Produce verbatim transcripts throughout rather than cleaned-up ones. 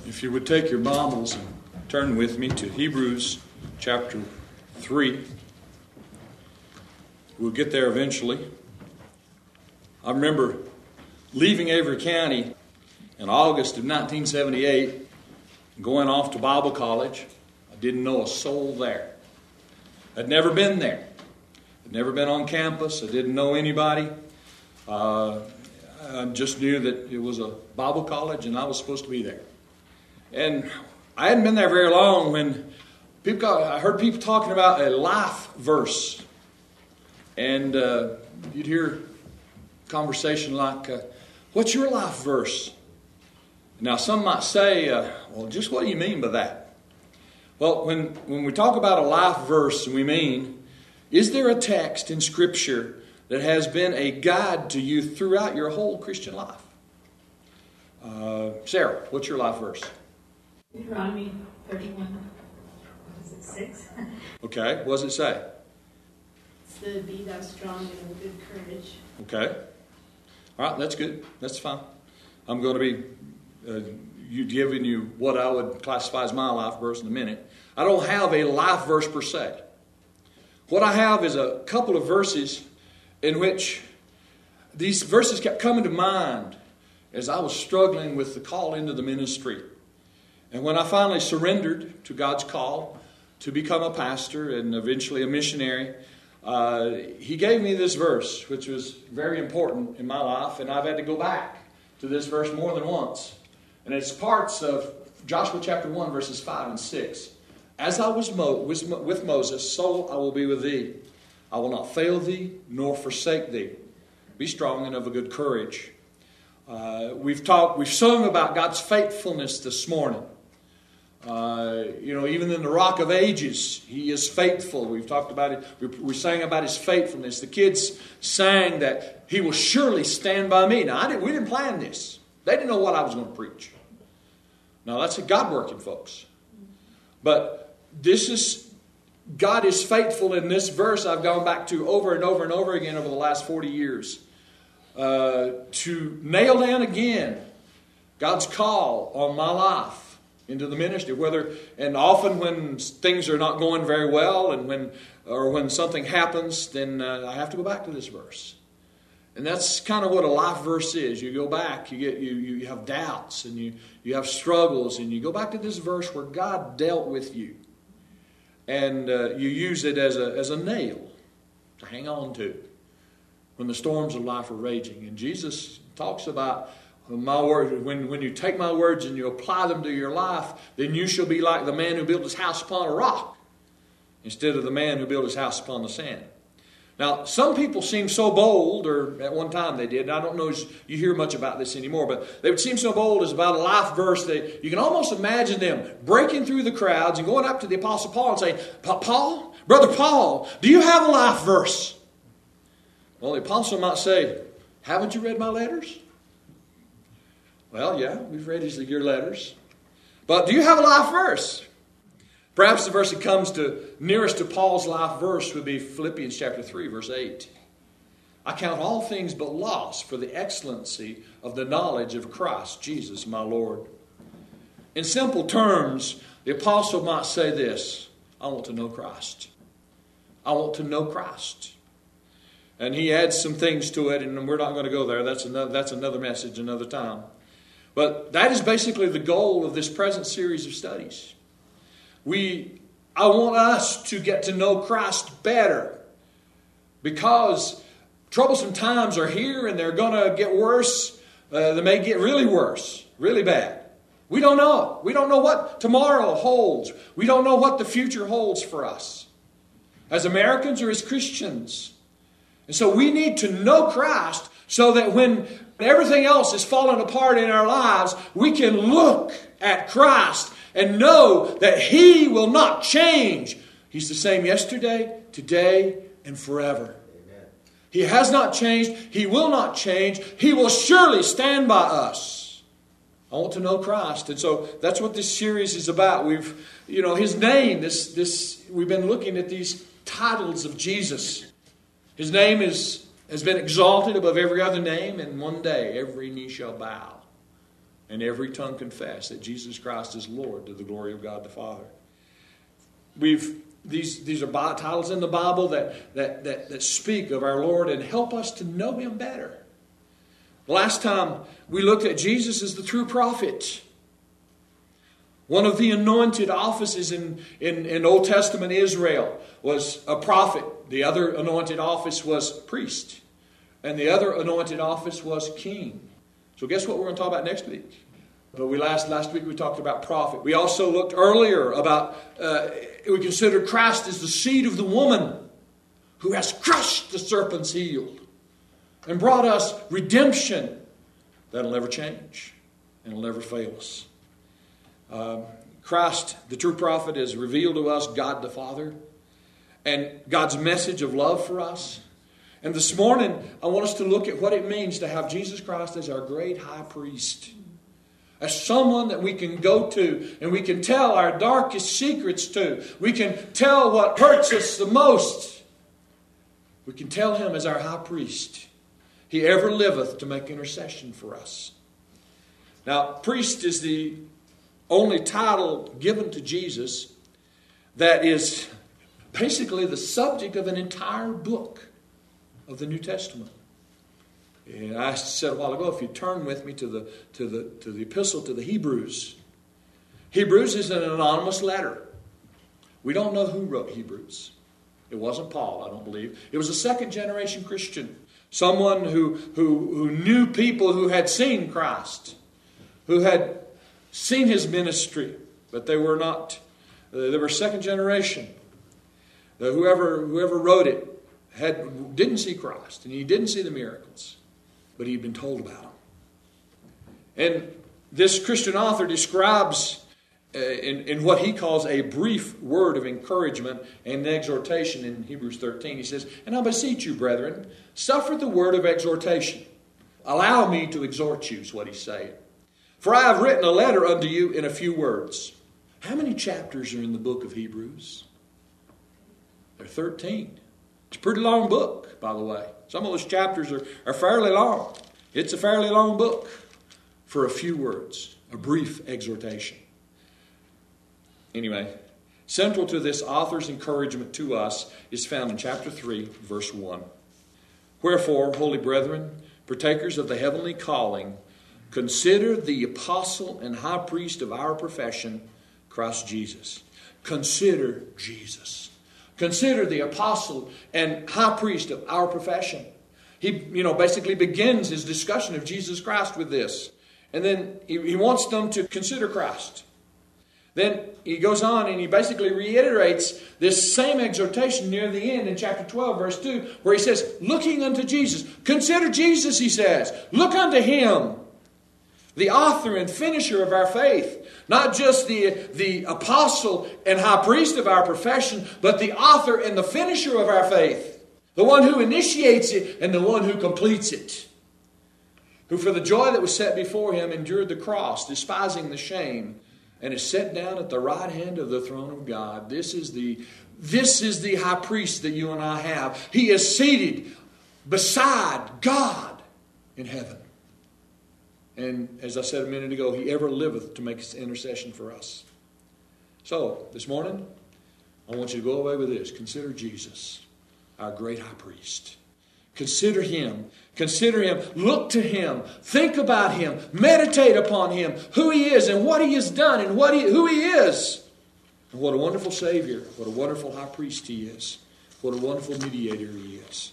If you would take your Bibles and turn with me to Hebrews chapter three. We'll get there eventually. I remember leaving Avery County in August of nineteen seventy-eight, going off to Bible college. I didn't know a soul there. I'd never been there. I'd never been on campus. I didn't know anybody. Uh, I just knew that it was a Bible college and I was supposed to be there. And I hadn't been there very long when people got, I heard people talking about a life verse. And uh, you'd hear conversation like, uh, what's your life verse? Now some might say, uh, well, just what do you mean by that? Well, when, when we talk about a life verse, we mean, is there a text in Scripture that has been a guide to you throughout your whole Christian life? Uh, Sarah, what's your life verse? Deuteronomy thirty-one, what is it, six? Okay, what does it say? It's the be thou strong and of good courage. Okay. All right, that's good. That's fine. I'm going to be uh, you giving you what I would classify as my life verse in a minute. I don't have a life verse per se. What I have is a couple of verses in which these verses kept coming to mind as I was struggling with the call into the ministry. And when I finally surrendered to God's call to become a pastor and eventually a missionary, uh, He gave me this verse, which was very important in my life. And I've had to go back to this verse more than once. And it's parts of Joshua chapter one, verses five and six. As I was Mo- with Moses, so I will be with thee. I will not fail thee, nor forsake thee. Be strong and of a good courage. Uh, we've talked, we've sung about God's faithfulness this morning. Uh, you know, even in the Rock of Ages, He is faithful. We've talked about it. We, we sang about His faithfulness. The kids sang that He will surely stand by me. Now, I didn't, we didn't plan this. They didn't know what I was going to preach. Now, that's a God working, folks. But this is, God is faithful in this verse I've gone back to over and over and over again over the last forty years. Uh, to nail down again God's call on my life into the ministry, whether and often when things are not going very well, and when or when something happens, then uh, I have to go back to this verse, and that's kind of what a life verse is. You go back, you get you you have doubts, and you you have struggles, and you go back to this verse where God dealt with you, and uh, you use it as a as a nail to hang on to when the storms of life are raging. And Jesus talks about my words, when, when you take my words and you apply them to your life, then you shall be like the man who built his house upon a rock instead of the man who built his house upon the sand. Now, some people seem so bold, or at one time they did. I don't know if you hear much about this anymore, but they would seem so bold as about a life verse that you can almost imagine them breaking through the crowds and going up to the Apostle Paul and saying, Paul, Brother Paul, do you have a life verse? Well, the apostle might say, haven't you read my letters? Well, yeah, we've read his, your letters. But do you have a life verse? Perhaps the verse that comes to nearest to Paul's life verse would be Philippians chapter three, verse eight. I count all things but loss for the excellency of the knowledge of Christ Jesus my Lord. In simple terms, the apostle might say this: I want to know Christ. I want to know Christ. And he adds some things to it, and we're not going to go there. That's another, that's another message, another time. But that is basically the goal of this present series of studies. We, I want us to get to know Christ better, because troublesome times are here and they're going to get worse. Uh, they may get really worse, really bad. We don't know. We don't know what tomorrow holds. We don't know what the future holds for us as Americans or as Christians. And so we need to know Christ so that when everything else is falling apart in our lives, we can look at Christ and know that He will not change. He's the same yesterday, today, and forever. Amen. He has not changed. He will not change. He will surely stand by us. I want to know Christ. And so that's what this series is about. We've, you know, His name, this, this, we've been looking at these titles of Jesus. His name is, has been exalted above every other name, and one day every knee shall bow and every tongue confess that Jesus Christ is Lord to the glory of God the Father. We've these these are titles in the Bible that that that, that speak of our Lord and help us to know Him better. Last time we looked at Jesus as the true prophet. One of the anointed offices in, in, in Old Testament Israel was a prophet. The other anointed office was priest. And the other anointed office was king. So guess what we're going to talk about next week? But we last last week we talked about prophet. We also looked earlier about, uh, we considered Christ as the seed of the woman who has crushed the serpent's heel and brought us redemption that'll never change and will never fail us. Um, Christ, the true prophet, has revealed to us God the Father and God's message of love for us. And this morning, I want us to look at what it means to have Jesus Christ as our great high priest. As someone that we can go to and we can tell our darkest secrets to. We can tell what hurts us the most. We can tell Him as our high priest. He ever liveth to make intercession for us. Now, priest is the only title given to Jesus that is basically the subject of an entire book of the New Testament. And I said a while ago, if you turn with me to the to the to the epistle to the Hebrews. Hebrews is an anonymous letter. We don't know who wrote Hebrews. It wasn't Paul, I don't believe. It was a second generation Christian. Someone who who who knew people who had seen Christ, who had seen His ministry, but they were not, uh, they were second generation. Uh, whoever whoever wrote it had didn't see Christ, and he didn't see the miracles, but he'd been told about them. And this Christian author describes uh, in, in what he calls a brief word of encouragement and exhortation in Hebrews thirteen. He says, "And I beseech you, brethren, suffer the word of exhortation. Allow me to exhort you," is what he's saying. "For I have written a letter unto you in a few words." How many chapters are in the book of Hebrews? There are thirteen. It's a pretty long book, by the way. Some of those chapters are, are fairly long. It's a fairly long book for a few words, a brief exhortation. Anyway, central to this author's encouragement to us is found in chapter three, verse one. "Wherefore, holy brethren, partakers of the heavenly calling, consider the apostle and high priest of our profession, Christ Jesus." Consider Jesus. Consider the apostle and high priest of our profession. He, you know, basically begins his discussion of Jesus Christ with this. And then he, he wants them to consider Christ. Then he goes on and he basically reiterates this same exhortation near the end in chapter twelve, verse two, where he says, looking unto Jesus. Consider Jesus, he says. Look unto Him, the author and finisher of our faith. Not just the, the apostle and high priest of our profession, but the author and the finisher of our faith. The one who initiates it and the one who completes it. Who for the joy that was set before Him endured the cross, despising the shame, and is set down at the right hand of the throne of God. This is the, this is the high priest that you and I have. He is seated beside God in heaven. And as I said a minute ago, He ever liveth to make intercession for us. So, this morning, I want you to go away with this. Consider Jesus, our great high priest. Consider Him. Consider Him. Look to Him. Think about Him. Meditate upon Him. Who He is and what He has done and what he, who He is. And what a wonderful Savior. What a wonderful high priest He is. What a wonderful mediator He is.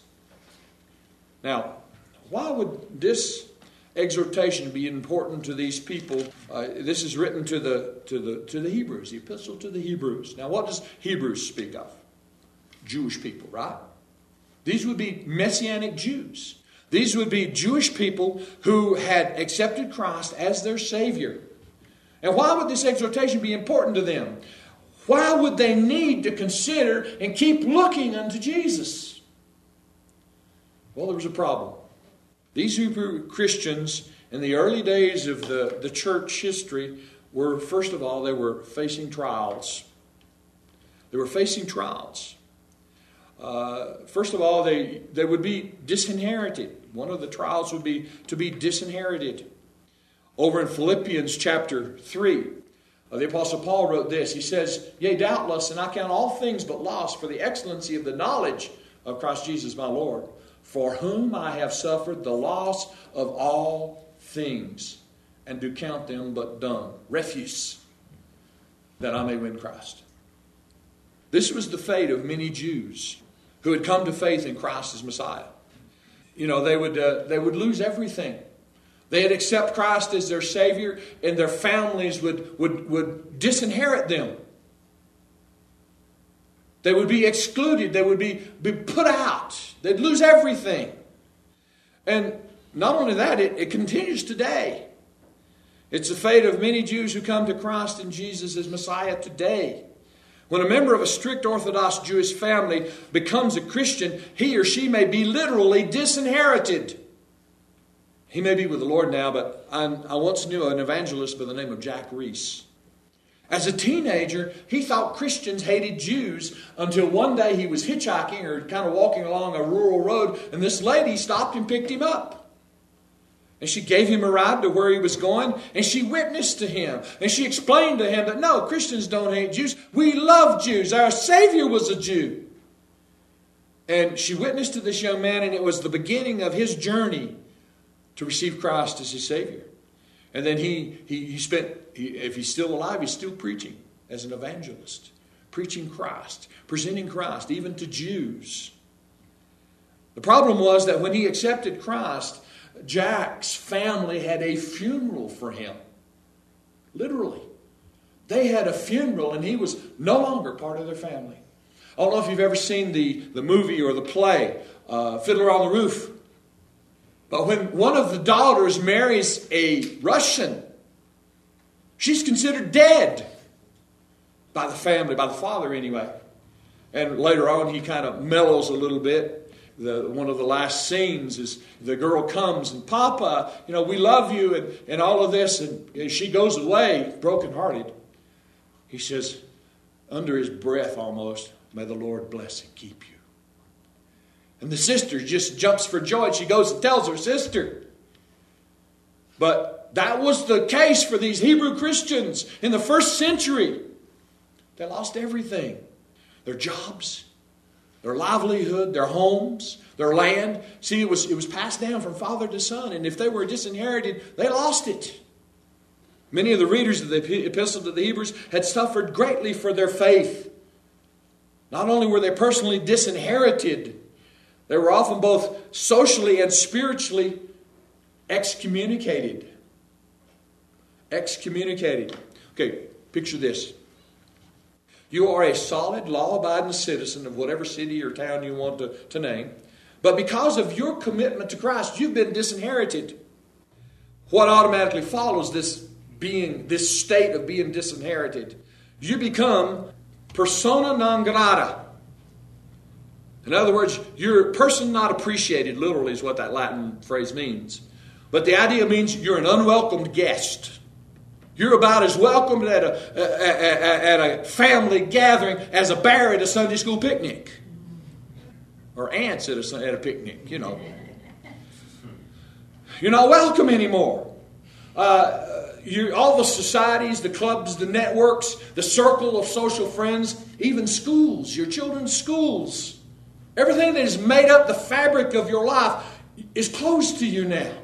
Now, why would this exhortation be important to these people? Uh, this is written to the to the to the Hebrews, the epistle to the Hebrews. Now, what does Hebrews speak of? Jewish people, right? These would be Messianic Jews. These would be Jewish people who had accepted Christ as their Savior. And why would this exhortation be important to them? Why would they need to consider and keep looking unto Jesus? Well, there was a problem. These Hebrew Christians in the early days of the, the church history were, first of all, they were facing trials. They were facing trials. Uh, first of all, they, they would be disinherited. One of the trials would be to be disinherited. Over in Philippians chapter three, uh, the Apostle Paul wrote this. He says, "Yea, doubtless, and I count all things but loss for the excellency of the knowledge of Christ Jesus my Lord, for whom I have suffered the loss of all things, and do count them but dung, refuse, that I may win Christ." This was the fate of many Jews who had come to faith in Christ as Messiah. You know, they would uh, they would lose everything. They'd accept Christ as their Savior, and their families would, would, would disinherit them. They would be excluded. They would be, be put out. They'd lose everything. And not only that, it, it continues today. It's the fate of many Jews who come to Christ and Jesus as Messiah today. When a member of a strict Orthodox Jewish family becomes a Christian, he or she may be literally disinherited. He may be with the Lord now, but I, I once knew an evangelist by the name of Jack Reese. As a teenager, he thought Christians hated Jews until one day he was hitchhiking or kind of walking along a rural road, and this lady stopped and picked him up. And she gave him a ride to where he was going, and she witnessed to him. And she explained to him that no, Christians don't hate Jews. We love Jews. Our Savior was a Jew. And she witnessed to this young man, and it was the beginning of his journey to receive Christ as his Savior. And then he, he, he spent, he, if he's still alive, he's still preaching as an evangelist. Preaching Christ, presenting Christ even to Jews. The problem was that when he accepted Christ, Jack's family had a funeral for him. Literally. They had a funeral and he was no longer part of their family. I don't know if you've ever seen the, the movie or the play, uh, Fiddler on the Roof. But when one of the daughters marries a Russian, she's considered dead by the family, by the father anyway. And later on he kind of mellows a little bit. The, one of the last scenes is the girl comes and, "Papa, you know, we love you," and, and all of this. And, and she goes away brokenhearted. He says, under his breath almost, "May the Lord bless and keep you." And the sister just jumps for joy. She goes and tells her sister. But that was the case for these Hebrew Christians in the first century. They lost everything. Their jobs, their livelihood, their homes, their land. See, it was, it was passed down from father to son. And if they were disinherited, they lost it. Many of the readers of the Epistle to the Hebrews had suffered greatly for their faith. Not only were they personally disinherited, they were often both socially and spiritually excommunicated. Excommunicated. Okay, picture this. You are a solid, law-abiding citizen of whatever city or town you want to, to name. But because of your commitment to Christ, you've been disinherited. What automatically follows this being, this state of being disinherited? You become persona non grata. In other words, you're a person not appreciated, literally is what that Latin phrase means. But the idea means you're an unwelcomed guest. You're about as welcomed at a, at a family gathering as a bear at a Sunday school picnic. Or ants at a, at a picnic, you know. You're not welcome anymore. Uh, you, all the societies, the clubs, the networks, the circle of social friends, even schools, your children's schools. Everything that has made up the fabric of your life is closed to you now.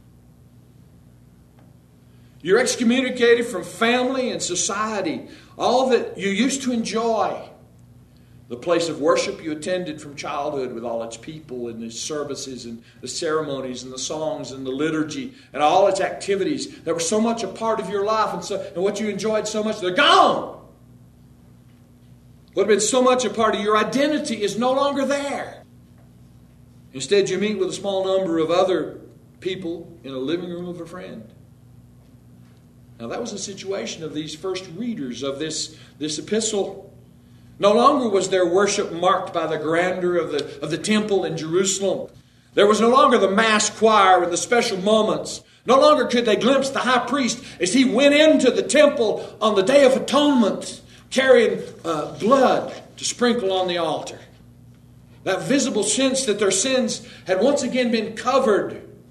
You're excommunicated from family and society. All that you used to enjoy. The place of worship you attended from childhood with all its people and its services and the ceremonies and the songs and the liturgy and all its activities that were so much a part of your life and, so, and what you enjoyed so much, they're gone. What had been so much a part of your identity is no longer there. Instead, you meet with a small number of other people in a living room of a friend. Now, that was the situation of these first readers of this, this epistle. No longer was their worship marked by the grandeur of the, of the temple in Jerusalem. There was no longer the mass choir and the special moments. No longer could they glimpse the high priest as he went into the temple on the Day of Atonement, carrying uh, blood to sprinkle on the altar. That visible sense that their sins had once again been covered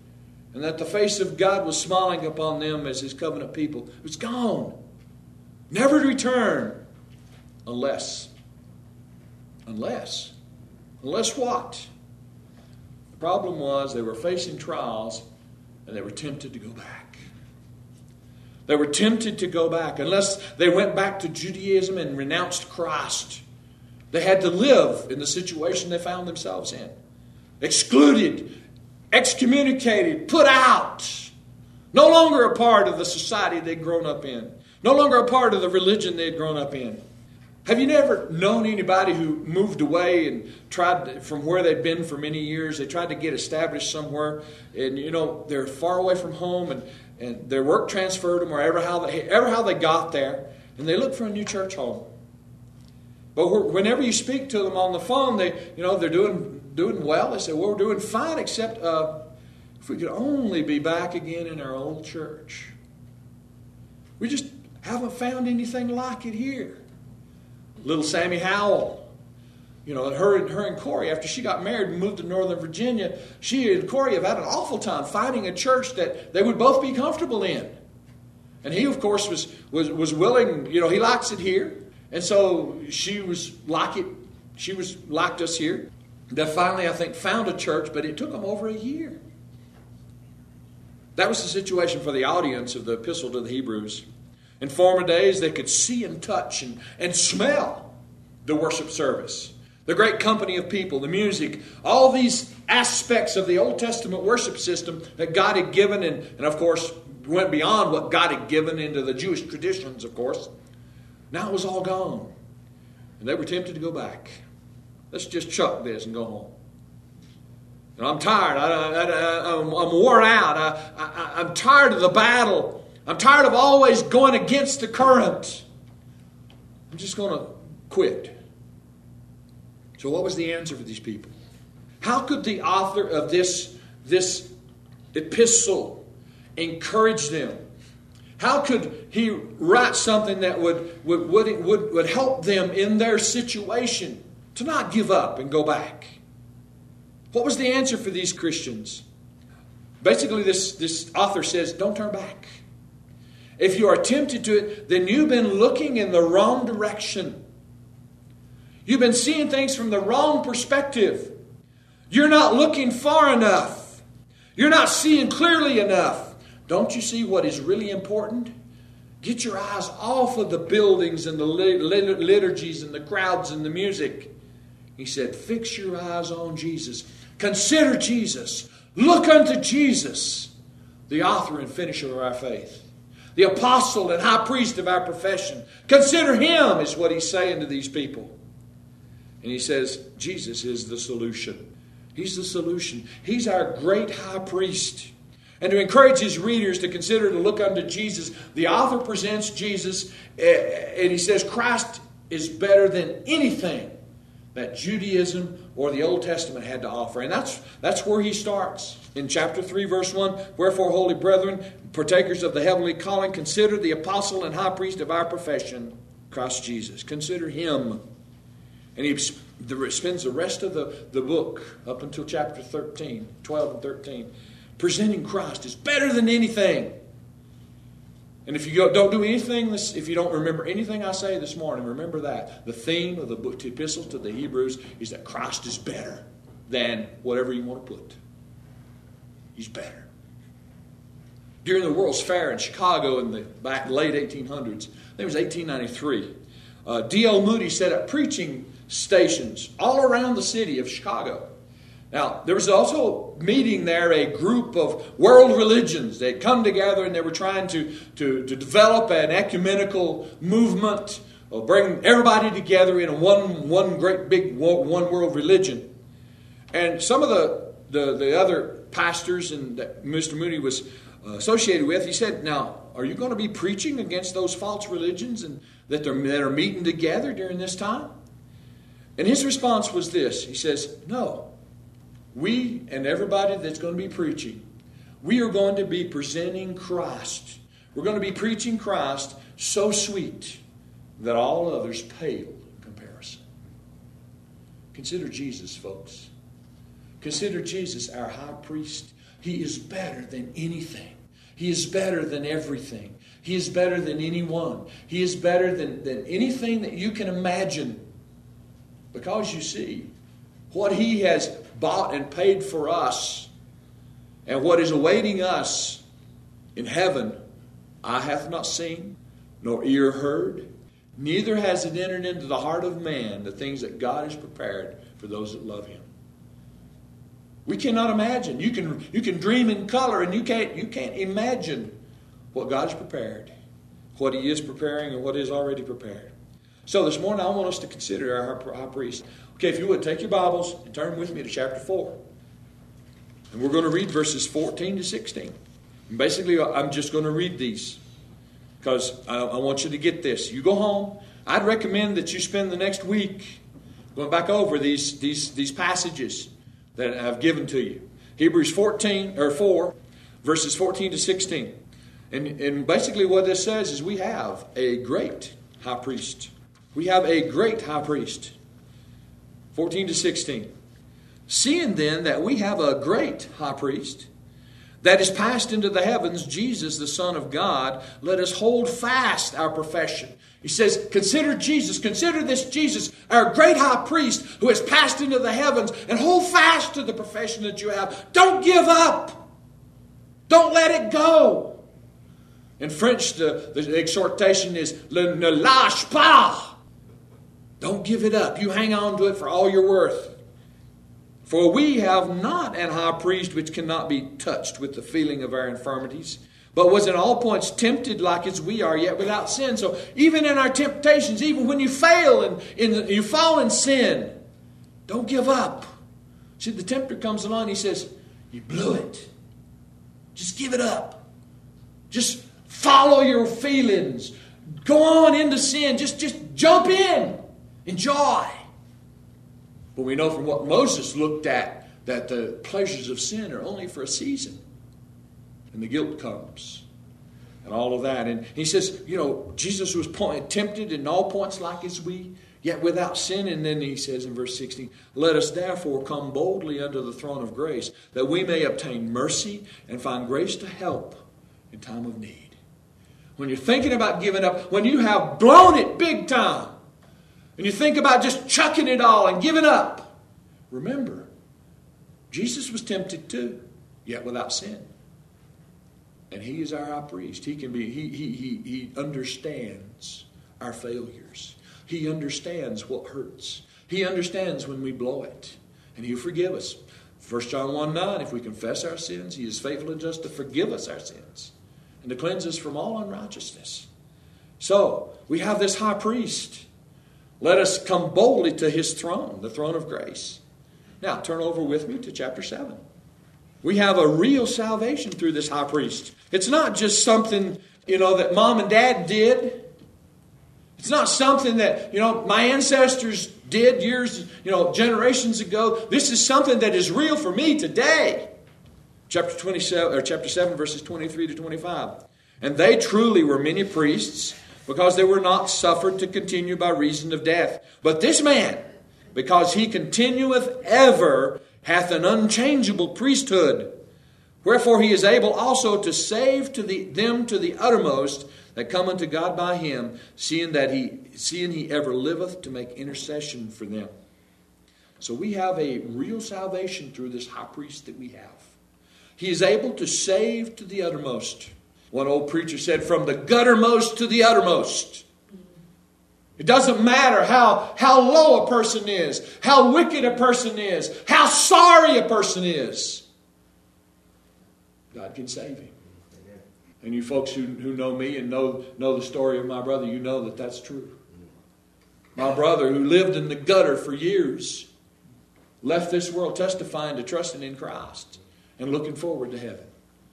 and that the face of God was smiling upon them as His covenant people. It was gone. Never to return. Unless. Unless. Unless what? The problem was they were facing trials and they were tempted to go back. They were tempted to go back. Unless they went back to Judaism and renounced Christ. They had to live in the situation they found themselves in. Excluded, excommunicated, put out. No longer a part of the society they'd grown up in. No longer a part of the religion they'd grown up in. Have you never known anybody who moved away and tried to, from where they'd been for many years? They tried to get established somewhere, and you know they're far away from home, and, and their work transferred them, or ever how they ever how they got there, and they look for a new church home. But whenever you speak to them on the phone, they you know they're doing doing well. They say, "Well, we're doing fine, except uh, if we could only be back again in our old church. We just haven't found anything like it here." Little Sammy Howell, you know, her and her and Corey, after she got married and moved to Northern Virginia, she and Corey have had an awful time finding a church that they would both be comfortable in. And he, of course, was was was willing. You know, he likes it here, and so she was like it. She was liked us here. They finally, I think, found a church, but it took them over a year. That was the situation for the audience of the Epistle to the Hebrews. In former days, they could see and touch and, and smell the worship service. The great company of people, the music, all these aspects of the Old Testament worship system that God had given, and, and of course, went beyond what God had given into the Jewish traditions, of course. Now it was all gone. And they were tempted to go back. Let's just chuck this and go home. And I'm tired. I, I, I, I'm, I'm worn out. I, I, I'm tired of the battle. I'm tired of always going against the current. I'm just going to quit. So what was the answer for these people? How could the author of this, this epistle encourage them? How could he write something that would, would, would, would, would help them in their situation to not give up and go back? What was the answer for these Christians? Basically, this, this author says, don't turn back. If you are tempted to it, then you've been looking in the wrong direction. You've been seeing things from the wrong perspective. You're not looking far enough. You're not seeing clearly enough. Don't you see what is really important? Get your eyes off of the buildings and the liturgies and the crowds and the music. He said, fix your eyes on Jesus. Consider Jesus. Look unto Jesus, the author and finisher of our faith. The apostle and high priest of our profession. Consider him, is what he's saying to these people. And he says, Jesus is the solution. He's the solution. He's our great high priest. And to encourage his readers to consider to look unto Jesus, the author presents Jesus, and he says Christ is better than anything that Judaism or the Old Testament had to offer. And that's, that's where he starts. In chapter three, verse one, wherefore, holy brethren, partakers of the heavenly calling, consider the apostle and high priest of our profession, Christ Jesus. Consider him. And he spends the rest of the, the book, up until chapter thirteen, twelve and thirteen, presenting Christ as better than anything. And if you don't do anything, if you don't remember anything I say this morning, remember that. The theme of the book, the epistle to the Hebrews, is that Christ is better than whatever you want to put. He's better. During the World's Fair in Chicago in the back late eighteen hundreds, I think it was eighteen ninety-three, uh, D L Moody set up preaching stations all around the city of Chicago. Now, there was also meeting there a group of world religions. They had come together and they were trying to, to, to develop an ecumenical movement, or bring everybody together in one, one great big one world religion. And some of the, the, the other pastors and that Mister Moody was uh, associated with, he said, now, are you going to be preaching against those false religions and that, they're, that are meeting together during this time? And his response was this. He says, no. We and everybody that's going to be preaching, we are going to be presenting Christ. We're going to be preaching Christ so sweet that all others pale in comparison. Consider Jesus, folks. Consider Jesus our high priest. He is better than anything. He is better than everything. He is better than anyone. He is better than, than anything that you can imagine. Because you see, what He has bought and paid for us, and what is awaiting us in heaven, eye hath not seen, nor ear heard, neither has it entered into the heart of man the things that God has prepared for those that love Him. We cannot imagine. You can, you can dream in color, and you can't, you can't imagine what God has prepared, what He is preparing, and what He has already prepared. So this morning I want us to consider our high priest. Okay, if you would, take your Bibles and turn with me to chapter four. And we're going to read verses fourteen to sixteen. And basically, I'm just going to read these because I, I want you to get this. You go home. I'd recommend that you spend the next week going back over these, these, these passages that I've given to you. Hebrews fourteen or four, verses fourteen to sixteen. And, and basically what this says is we have a great high priest. We have a great high priest. fourteen to sixteen. Seeing then that we have a great high priest that is passed into the heavens, Jesus, the Son of God, let us hold fast our profession. He says, consider Jesus, consider this Jesus, our great high priest who has passed into the heavens, and hold fast to the profession that you have. Don't give up. Don't let it go. In French, the, the exhortation is, ne lâche pas. Don't give it up. You hang on to it for all you're worth. For we have not an high priest which cannot be touched with the feeling of our infirmities, but was in all points tempted like as we are, yet without sin. So even in our temptations, even when you fail and, and you fall in sin, don't give up. See, the tempter comes along and he says, you blew it. Just give it up. Just follow your feelings. Go on into sin. Just, just jump in. Enjoy. But we know from what Moses looked at that the pleasures of sin are only for a season. And the guilt comes. And all of that. And he says, you know, Jesus was point, tempted in all points like as we, yet without sin. And then he says in verse sixteen, let us therefore come boldly unto the throne of grace, that we may obtain mercy and find grace to help in time of need. When you're thinking about giving up, when you have blown it big time, and you think about just chucking it all and giving up, remember, Jesus was tempted too, yet without sin. And He is our high priest. He can be, he, he, he, he understands our failures. He understands what hurts. He understands when we blow it. And He'll forgive us. First John one nine, if we confess our sins, He is faithful and just to forgive us our sins and to cleanse us from all unrighteousness. So, we have this high priest. Let us come boldly to His throne, the throne of grace. Now, turn over with me to chapter seven. We have a real salvation through this high priest. It's not just something, you know, that mom and dad did. It's not something that, you know, my ancestors did years, you know, generations ago. This is something that is real for me today. Chapter twenty-seven, or chapter seven, verses twenty-three to twenty-five. And they truly were many priests, because they were not suffered to continue by reason of death. But this man, because he continueth ever, hath an unchangeable priesthood. Wherefore he is able also to save to the, them to the uttermost that come unto God by him, seeing that he seeing he ever liveth to make intercession for them. So we have a real salvation through this high priest that we have. He is able to save to the uttermost. One old preacher said, from the guttermost to the uttermost. It doesn't matter how, how low a person is, how wicked a person is, how sorry a person is. God can save him. And you folks who, who know me and know, know the story of my brother, you know that that's true. My brother, who lived in the gutter for years, left this world testifying to trusting in Christ and looking forward to heaven.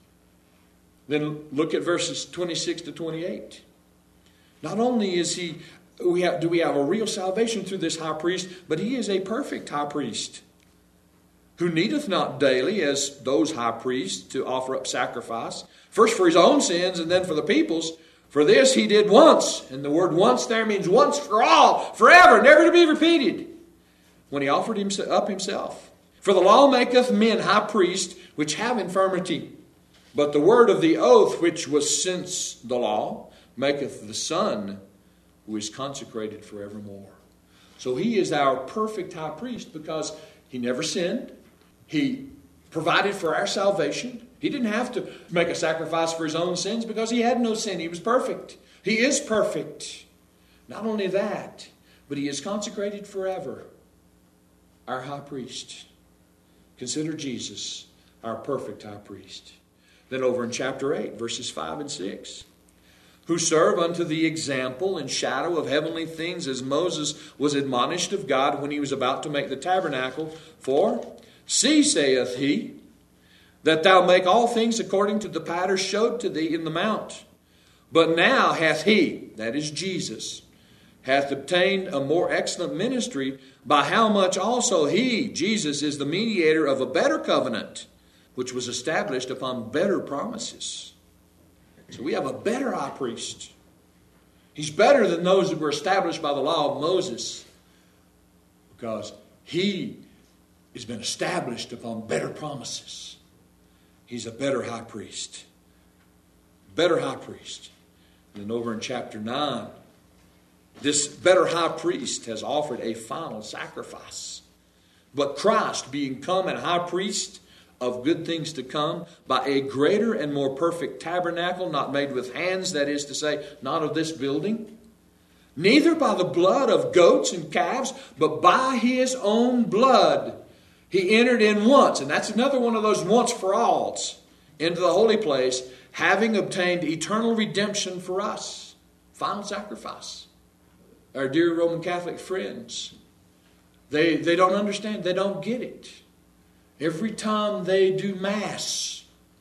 Then look at verses twenty-six to twenty-eight. Not only is he, we have, do we have a real salvation through this high priest, but he is a perfect high priest, who needeth not daily, as those high priests, to offer up sacrifice, first for his own sins and then for the people's. For this he did once, and the word once there means once for all, forever, never to be repeated, when he offered himself up himself. For the law maketh men high priests which have infirmity. But the word of the oath, which was since the law, maketh the Son, who is consecrated forevermore. So he is our perfect high priest because he never sinned. He provided for our salvation. He didn't have to make a sacrifice for his own sins because he had no sin. He was perfect. He is perfect. Not only that, but he is consecrated forever. Our high priest. Consider Jesus, our perfect high priest. Then over in chapter eight, verses five and six. Who serve unto the example and shadow of heavenly things, as Moses was admonished of God when he was about to make the tabernacle. For, see, saith he, that thou make all things according to the pattern showed to thee in the mount. But now hath he, that is Jesus, hath obtained a more excellent ministry, by how much also he, Jesus, is the mediator of a better covenant, which was established upon better promises. So we have a better high priest. He's better than those that were established by the law of Moses, because he has been established upon better promises. He's a better high priest. Better high priest. And then over in chapter nine, this better high priest has offered a final sacrifice. But Christ, being come and high priest of good things to come, by a greater and more perfect tabernacle, not made with hands, that is to say, not of this building, neither by the blood of goats and calves, but by his own blood, he entered in once, and that's another one of those once for alls, into the holy place, having obtained eternal redemption for us. Final sacrifice. Our dear Roman Catholic friends, they, they don't understand, they don't get it. Every time they do Mass,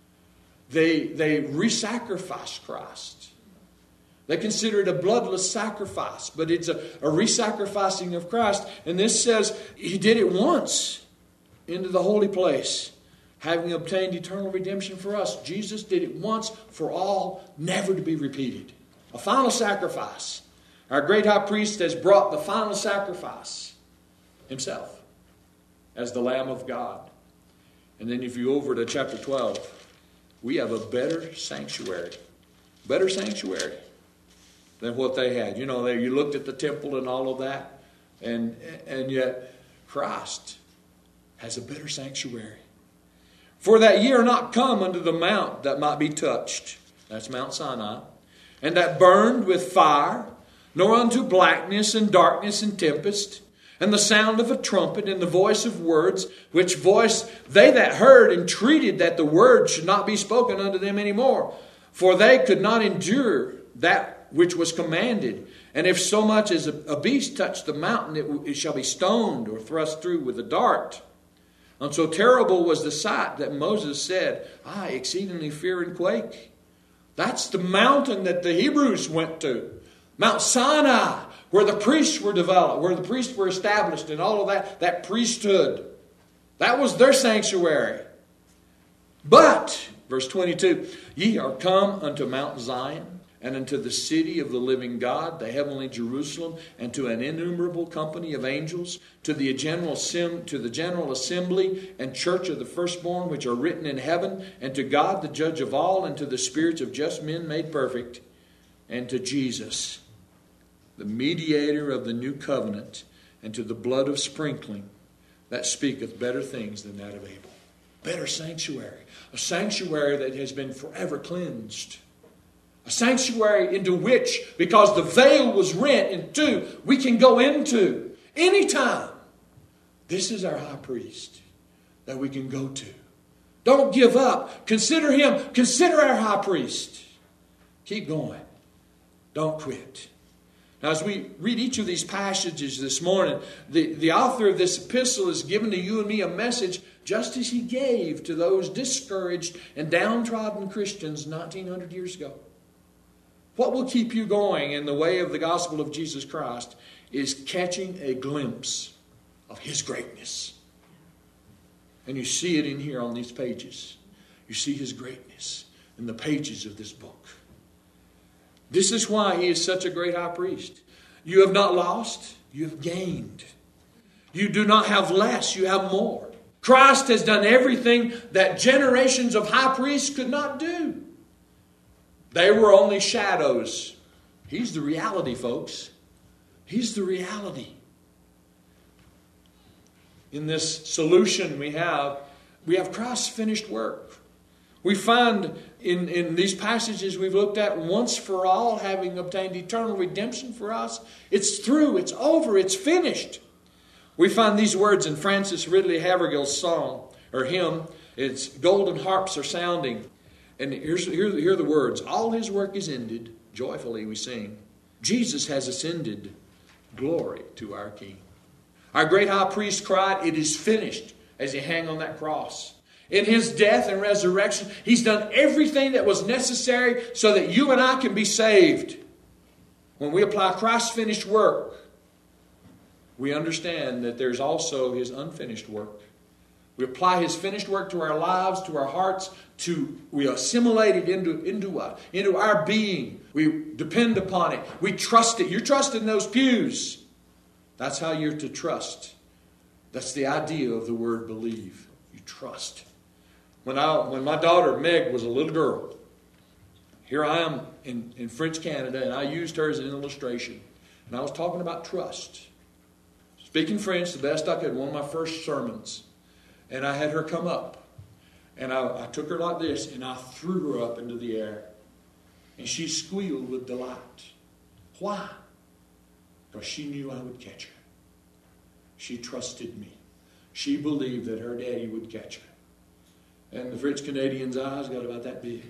they, they re-sacrifice Christ. They consider it a bloodless sacrifice, but it's a, a re-sacrificing of Christ. And this says he did it once into the holy place, having obtained eternal redemption for us. Jesus did it once for all, never to be repeated. A final sacrifice. Our great high priest has brought the final sacrifice himself as the Lamb of God. And then if you go over to chapter twelve, we have a better sanctuary. Better sanctuary than what they had. You know, they, you looked at the temple and all of that, and, and yet Christ has a better sanctuary. For that ye are not come unto the mount that might be touched. That's Mount Sinai. And that burned with fire, nor unto blackness and darkness and tempest, and the sound of a trumpet, and the voice of words, which voice they that heard entreated that the word should not be spoken unto them any more. For they could not endure that which was commanded. And if so much as a beast touch the mountain, it, it shall be stoned or thrust through with a dart. And so terrible was the sight that Moses said, I exceedingly fear and quake. That's the mountain that the Hebrews went to. Mount Sinai, where the priests were developed, where the priests were established, and all of that, that priesthood. That was their sanctuary. But, verse twenty-two, ye are come unto Mount Zion, and unto the city of the living God, the heavenly Jerusalem, and to an innumerable company of angels, to the general sim, to the general assembly and church of the firstborn, which are written in heaven, and to God the judge of all, and to the spirits of just men made perfect, and to Jesus, the mediator of the new covenant, and to the blood of sprinkling that speaketh better things than that of Abel. Better sanctuary. A sanctuary that has been forever cleansed. A sanctuary into which, because the veil was rent in two, we can go into anytime. This is our high priest that we can go to. Don't give up. Consider him. Consider our high priest. Keep going. Don't quit. Now, as we read each of these passages this morning, the, the author of this epistle is giving to you and me a message just as he gave to those discouraged and downtrodden Christians nineteen hundred years ago. What will keep you going in the way of the gospel of Jesus Christ is catching a glimpse of his greatness. And you see it in here on these pages. You see his greatness in the pages of this book. This is why he is such a great high priest. You have not lost, you have gained. You do not have less, you have more. Christ has done everything that generations of high priests could not do. They were only shadows. He's the reality, folks. He's the reality. In this solution we have, we have Christ's finished work. We find in, in these passages we've looked at, once for all, having obtained eternal redemption for us. It's through, it's over, it's finished. We find these words in Francis Ridley Havergal's song, or hymn. It's golden harps are sounding. And here's, here, here are the words. All his work is ended. Joyfully we sing. Jesus has ascended. Glory to our King. Our great high priest cried, it is finished, as he hung on that cross. In his death and resurrection, he's done everything that was necessary so that you and I can be saved. When we apply Christ's finished work, we understand that there's also his unfinished work. We apply his finished work to our lives, to our hearts, to we assimilate it into, into what? Into our being. We depend upon it. We trust it. You're trusting those pews. That's how you're to trust. That's the idea of the word believe. You trust. When I when my daughter Meg was a little girl, here I am in, in French Canada, and I used her as an illustration. And I was talking about trust. Speaking French the best I could, one of my first sermons. And I had her come up. And I, I took her like this, and I threw her up into the air. And she squealed with delight. Why? Because she knew I would catch her. She trusted me. She believed that her daddy would catch her. And the French Canadian's eyes got about that big.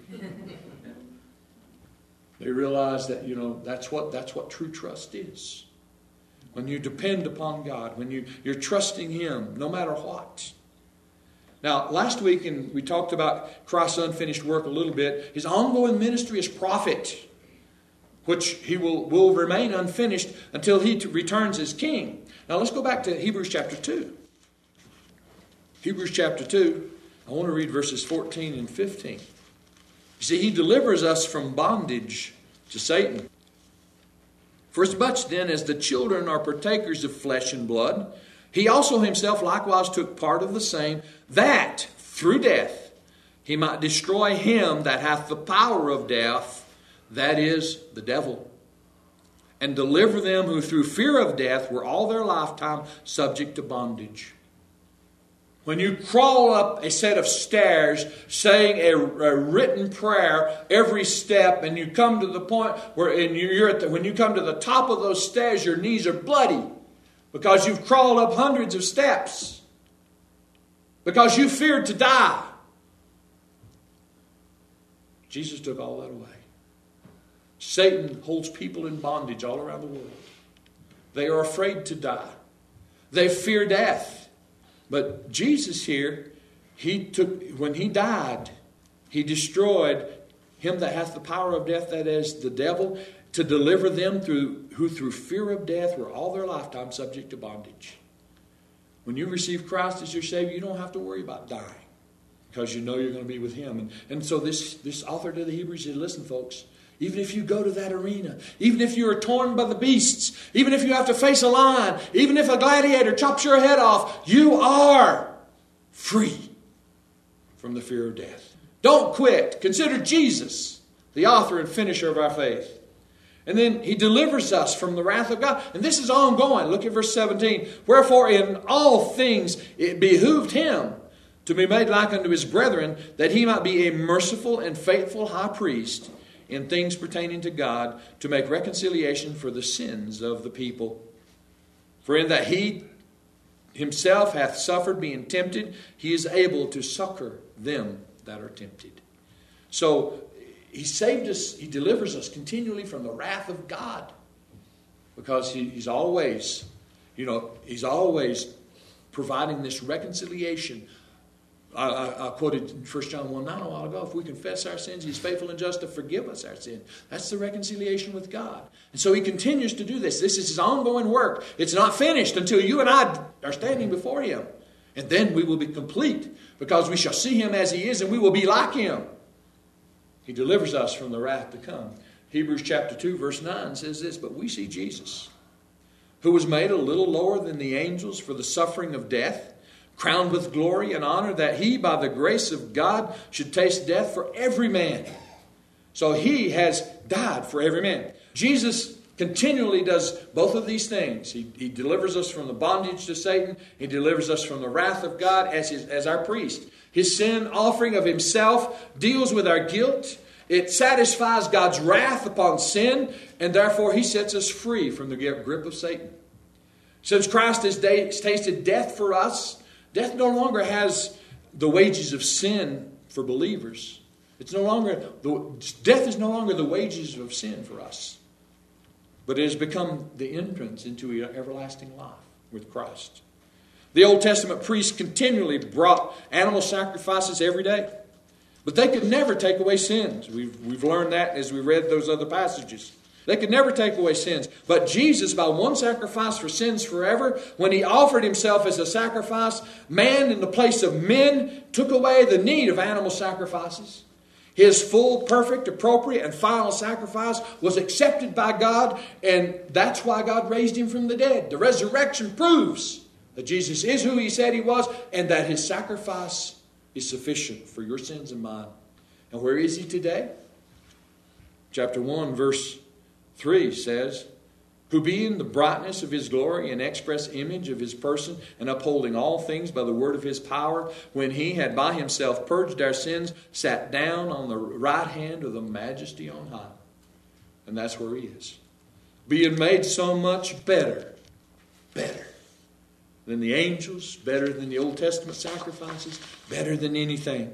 They realized that, you know, that's what that's what true trust is. When you depend upon God, when you, you're trusting him, no matter what. Now, last week, and we talked about Christ's unfinished work a little bit, his ongoing ministry as prophet, which he will, will remain unfinished until he returns as king. Now, let's go back to Hebrews chapter two. Hebrews chapter two, I want to read verses fourteen and fifteen. You see, he delivers us from bondage to Satan. For as much then as the children are partakers of flesh and blood, he also himself likewise took part of the same, that through death he might destroy him that hath the power of death, that is, the devil, and deliver them who through fear of death were all their lifetime subject to bondage. When you crawl up a set of stairs saying a, a written prayer every step, and you come to the point where and you're at the, when you come to the top of those stairs, your knees are bloody because you've crawled up hundreds of steps because you feared to die. Jesus took all that away. Satan holds people in bondage all around the world. They are afraid to die. They fear death. But Jesus here, he took, when he died, he destroyed him that hath the power of death, that is the devil, to deliver them through who through fear of death were all their lifetime subject to bondage. When you receive Christ as your Savior, you don't have to worry about dying because you know you're going to be with him. And, and so this, this author to the Hebrews said, listen, folks, even if you go to that arena, even if you are torn by the beasts, even if you have to face a lion, even if a gladiator chops your head off, you are free from the fear of death. Don't quit. Consider Jesus, the author and finisher of our faith. And then he delivers us from the wrath of God. And this is ongoing. Look at verse seventeen. Wherefore in all things it behooved him to be made like unto his brethren, that he might be a merciful and faithful high priest in things pertaining to God, to make reconciliation for the sins of the people. For in that he himself hath suffered being tempted, he is able to succor them that are tempted. So he saved us, he delivers us continually from the wrath of God. Because he, he's always, you know, he's always providing this reconciliation. I, I, I quoted First John one nine a while ago. If we confess our sins, he's faithful and just to forgive us our sins. That's the reconciliation with God. And so he continues to do this. This is his ongoing work. It's not finished until you and I are standing before him. And then we will be complete because we shall see him as he is and we will be like him. He delivers us from the wrath to come. Hebrews chapter two verse nine says this, but we see Jesus, who was made a little lower than the angels for the suffering of death, crowned with glory and honor, that he, by the grace of God, should taste death for every man. So he has died for every man. Jesus continually does both of these things. He, he delivers us from the bondage to Satan. He delivers us from the wrath of God as, his, as our priest. His sin offering of himself deals with our guilt. It satisfies God's wrath upon sin, and therefore he sets us free from the grip of Satan. Since Christ has tasted death for us, death no longer has the wages of sin for believers. It's no longer the, death is no longer the wages of sin for us. But it has become the entrance into everlasting life with Christ. The Old Testament priests continually brought animal sacrifices every day. But they could never take away sins. We've, we've learned that as we read those other passages. They could never take away sins. But Jesus, by one sacrifice for sins forever, when he offered himself as a sacrifice, man in the place of men took away the need of animal sacrifices. His full, perfect, appropriate, and final sacrifice was accepted by God, and that's why God raised him from the dead. The resurrection proves that Jesus is who he said he was, and that his sacrifice is sufficient for your sins and mine. And where is he today? Chapter one, verse three says, who being the brightness of his glory and express image of his person, and upholding all things by the word of his power, when he had by himself purged our sins, sat down on the right hand of the majesty on high. And that's where he is. Being made so much better, better than the angels, better than the Old Testament sacrifices, better than anything.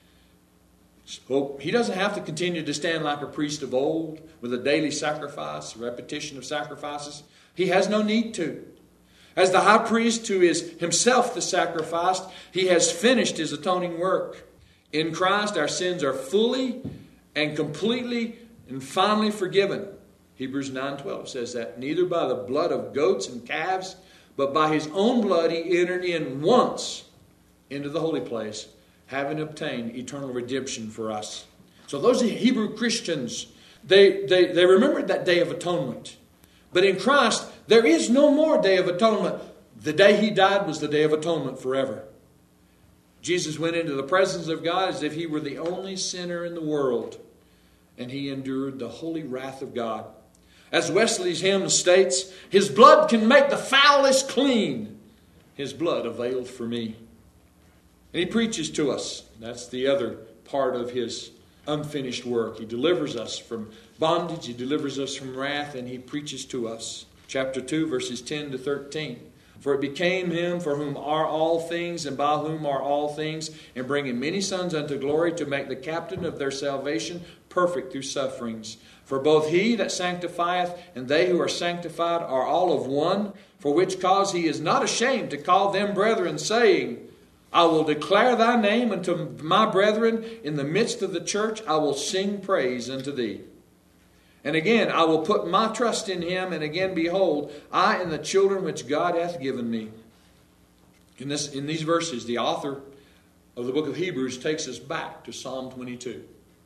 So he doesn't have to continue to stand like a priest of old with a daily sacrifice, a repetition of sacrifices. He has no need to. As the high priest who is himself the sacrifice, he has finished his atoning work. In Christ our sins are fully and completely and finally forgiven. Hebrews nine twelve says that. Neither by the blood of goats and calves, but by his own blood he entered in once into the holy place, having obtained eternal redemption for us. So those Hebrew Christians, they, they, they remembered that day of atonement. But in Christ, there is no more day of atonement. The day he died was the day of atonement forever. Jesus went into the presence of God as if he were the only sinner in the world. And he endured the holy wrath of God. As Wesley's hymn states, his blood can make the foulest clean. His blood availed for me. And he preaches to us. That's the other part of his unfinished work. He delivers us from bondage. He delivers us from wrath. And he preaches to us. Chapter two, verses ten to thirteen. For it became him for whom are all things, and by whom are all things, and bringing many sons unto glory, to make the captain of their salvation perfect through sufferings. For both he that sanctifieth and they who are sanctified are all of one, for which cause he is not ashamed to call them brethren, saying, I will declare thy name unto my brethren. In the midst of the church I will sing praise unto thee. And again, I will put my trust in him. And again, behold, I and the children which God hath given me. In, this, in these verses, the author of the book of Hebrews takes us back to Psalm twenty-two.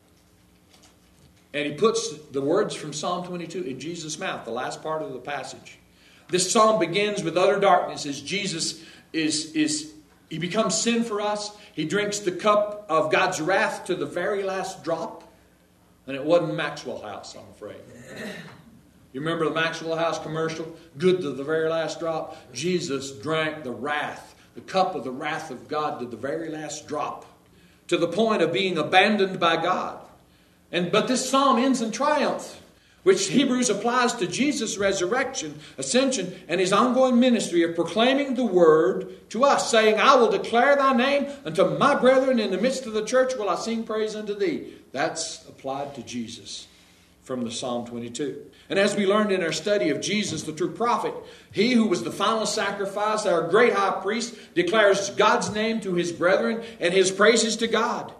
And he puts the words from Psalm twenty-two in Jesus' mouth, the last part of the passage. This psalm begins with utter darkness as Jesus is... is He becomes sin for us. He drinks the cup of God's wrath to the very last drop. And it wasn't Maxwell House, I'm afraid. You remember the Maxwell House commercial? Good to the very last drop. Jesus drank the wrath, the cup of the wrath of God to the very last drop. To the point of being abandoned by God. And But this psalm ends in triumph, which Hebrews applies to Jesus' resurrection, ascension, and his ongoing ministry of proclaiming the word to us, saying, I will declare thy name unto my brethren. In the midst of the church will I sing praise unto thee. That's applied to Jesus from the Psalm twenty-two. And as we learned in our study of Jesus, the true prophet, he who was the final sacrifice, our great high priest, declares God's name to his brethren and his praises to God.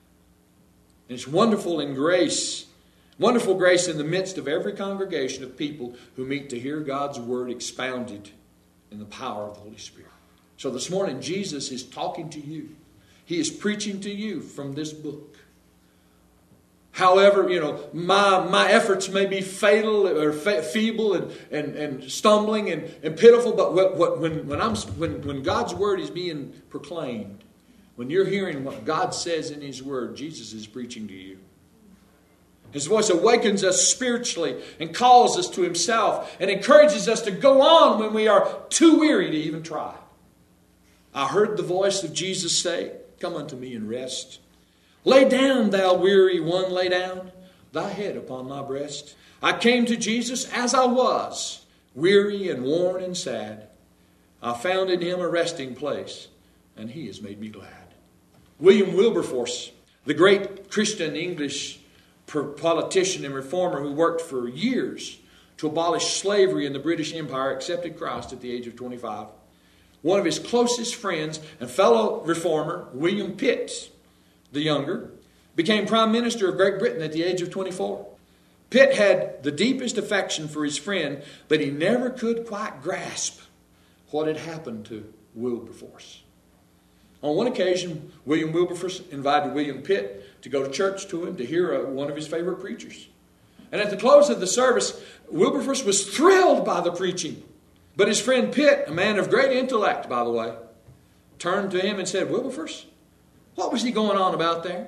And it's wonderful in grace. Wonderful grace in the midst of every congregation of people who meet to hear God's word expounded in the power of the Holy Spirit. So this morning, Jesus is talking to you. He is preaching to you from this book. However, you know, my, my efforts may be fatal or fe- feeble and, and, and stumbling and, and pitiful, but what, what, when, when, I'm, when, when God's Word is being proclaimed, when you're hearing what God says in His Word, Jesus is preaching to you. His voice awakens us spiritually and calls us to Himself and encourages us to go on when we are too weary to even try. I heard the voice of Jesus say, "Come unto me and rest. Lay down, thou weary one, lay down thy head upon my breast." I came to Jesus as I was, weary and worn and sad. I found in Him a resting place, and He has made me glad. William Wilberforce, the great Christian English politician and reformer who worked for years to abolish slavery in the British Empire, accepted Christ at the age of twenty-five. One of his closest friends and fellow reformer, William Pitt, the younger, became Prime Minister of Great Britain at the age of twenty-four. Pitt had the deepest affection for his friend, but he never could quite grasp what had happened to Wilberforce. On one occasion, William Wilberforce invited William Pitt to go to church to him to hear a, one of his favorite preachers. And at the close of the service, Wilberforce was thrilled by the preaching. But his friend Pitt, a man of great intellect, by the way, turned to him and said, "Wilberforce, what was he going on about there?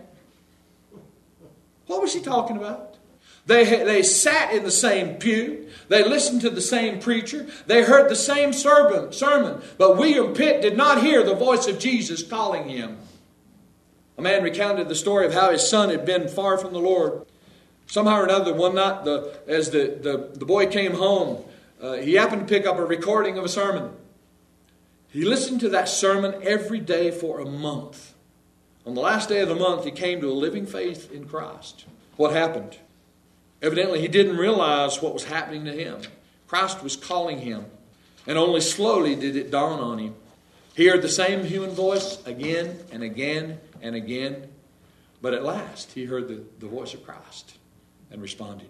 What was he talking about?" They, they sat in the same pew. They listened to the same preacher. They heard the same sermon, sermon. But William Pitt did not hear the voice of Jesus calling him. A man recounted the story of how his son had been far from the Lord. Somehow or another, one night, the, as the, the, the boy came home, uh, he happened to pick up a recording of a sermon. He listened to that sermon every day for a month. On the last day of the month, he came to a living faith in Christ. What happened? Evidently, he didn't realize what was happening to him. Christ was calling him. And only slowly did it dawn on him. He heard the same human voice again and again and again. But at last, he heard the, the voice of Christ and responded.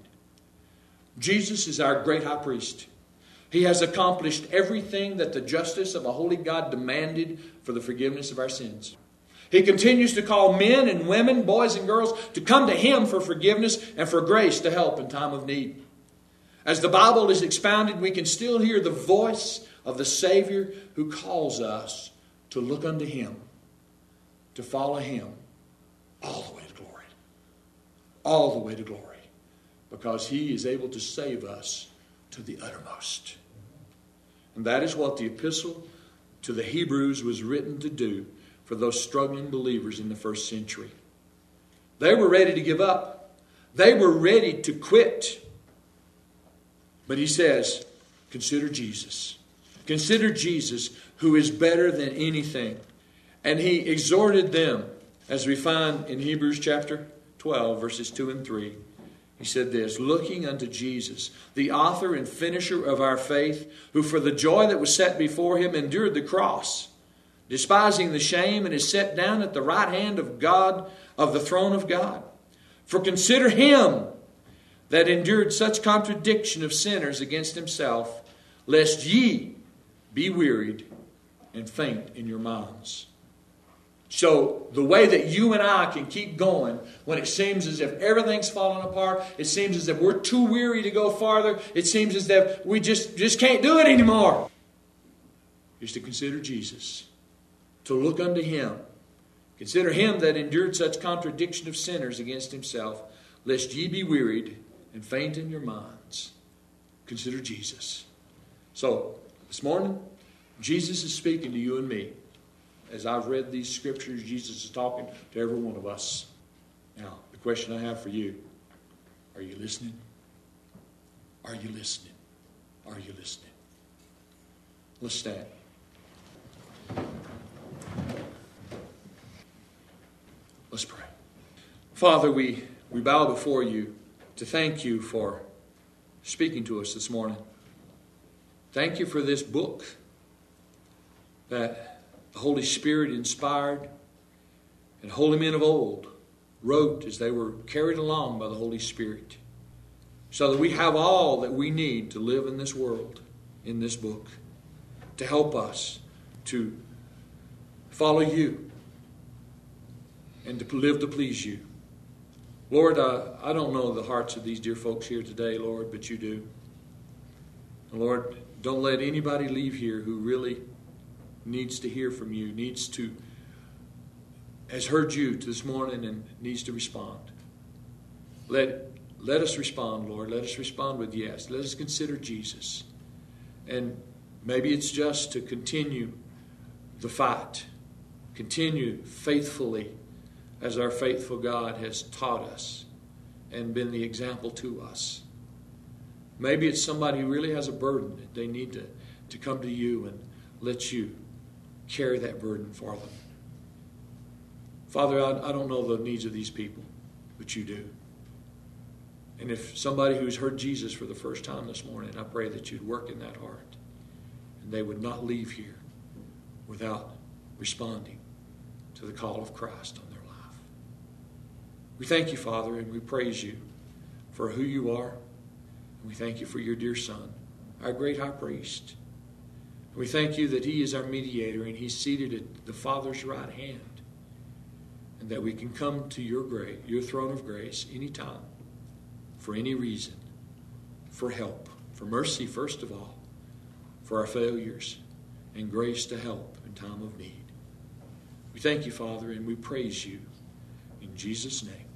Jesus is our great high priest. He has accomplished everything that the justice of a holy God demanded for the forgiveness of our sins. He continues to call men and women, boys and girls, to come to Him for forgiveness and for grace to help in time of need. As the Bible is expounded, we can still hear the voice of the Savior who calls us to look unto Him, to follow Him all the way to glory. All the way to glory. Because He is able to save us to the uttermost. And that is what the epistle to the Hebrews was written to do for those struggling believers in the first century. They were ready to give up. They were ready to quit. But he says, consider Jesus. Consider Jesus, who is better than anything. And he exhorted them, as we find in Hebrews chapter twelve, verses two and three. He said this, looking unto Jesus, the author and finisher of our faith, who for the joy that was set before Him endured the cross, despising the shame, and is set down at the right hand of God, of the throne of God. For consider Him that endured such contradiction of sinners against Himself, lest ye be wearied and faint in your minds. So the way that you and I can keep going when it seems as if everything's falling apart, it seems as if we're too weary to go farther, it seems as if we just, just can't do it anymore, is to consider Jesus. To look unto Him. Consider Him that endured such contradiction of sinners against Himself, lest ye be wearied and faint in your minds. Consider Jesus. So, this morning, Jesus is speaking to you and me. As I've read these scriptures, Jesus is talking to every one of us. Now, the question I have for you, are you listening? Are you listening? Are you listening? Let's stand. Let's pray. Father, we, we bow before you to thank you for speaking to us this morning. Thank you for this book that the Holy Spirit inspired and holy men of old wrote as they were carried along by the Holy Spirit, so that we have all that we need to live in this world, in this book, to help us to follow you and to live to please you. Lord, uh, I don't know the hearts of these dear folks here today, Lord, but you do. And Lord, don't let anybody leave here who really needs to hear from you, needs to, has heard you this morning and needs to respond. Let, let us respond, Lord. Let us respond with yes. Let us consider Jesus. And maybe it's just to continue the fight, continue faithfully as our faithful God has taught us and been the example to us. Maybe it's somebody who really has a burden that they need to, to come to you and let you carry that burden for them. Father, I, I don't know the needs of these people, but you do. And if somebody who's heard Jesus for the first time this morning, I pray that you'd work in that heart and they would not leave here without responding to the call of Christ on their life. We thank you, Father, and we praise you for who you are. And we thank you for your dear Son, our great high priest. And we thank you that he is our mediator and he's seated at the Father's right hand. And that we can come to your grace, your throne of grace anytime, for any reason, for help, for mercy first of all, for our failures, and grace to help in time of need. We thank you, Father, and we praise you in Jesus' name.